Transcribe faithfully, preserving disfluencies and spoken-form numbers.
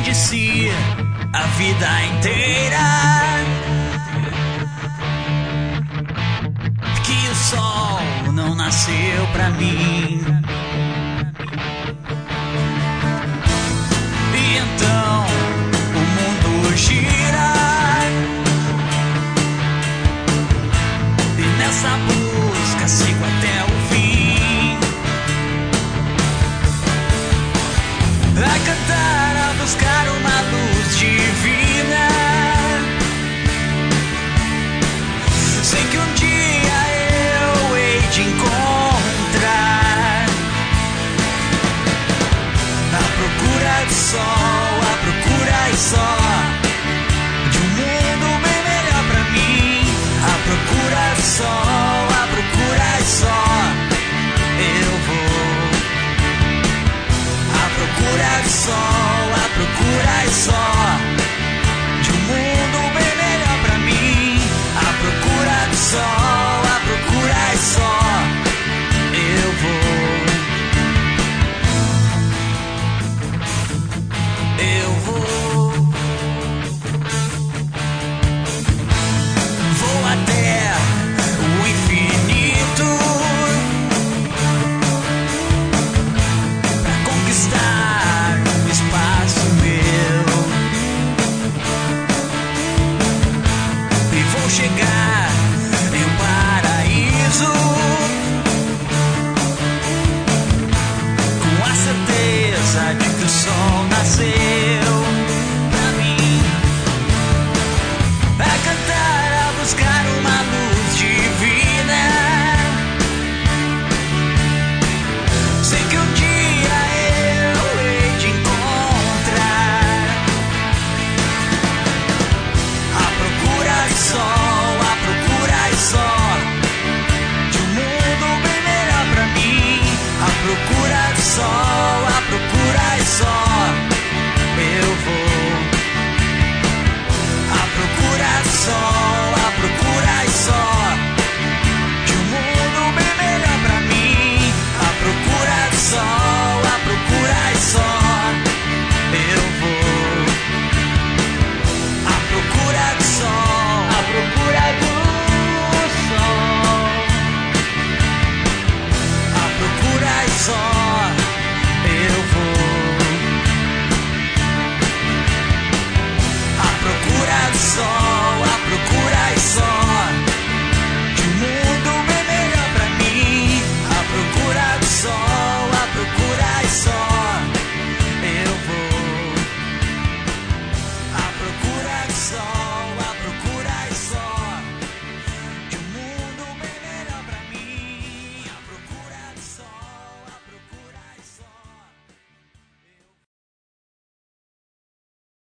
além de si a vida inteira. Que o sol não nasceu pra mim. E então o mundo gira, e nessa busca sigo até o fim, a cantar, a buscar uma luz divina. Sei que um dia eu hei de encontrar, à procura de sol, à procura e só de um mundo bem melhor pra mim. À procura de sol, à procura e só eu vou. À procura de sol, à procura e só de um mundo bem melhor pra mim. À procura de sol, à procura e só eu vou. Eu vou. Vou até o infinito pra conquistar um espaço meu, e vou chegar em um paraíso com a certeza de que o sol nasceu pra mim, a cantar, a buscar uma luz divina. Sei que um dia eu hei de encontrar, à procura de sol, à procura e só de um mundo bem melhor pra mim. À procura de sol, à procura e só eu vou. À procura de sol, à procura e só de um mundo bem melhor pra mim. À procura de sol, à procura e só eu vou. À procura de sol, à procura do sol, à procura e só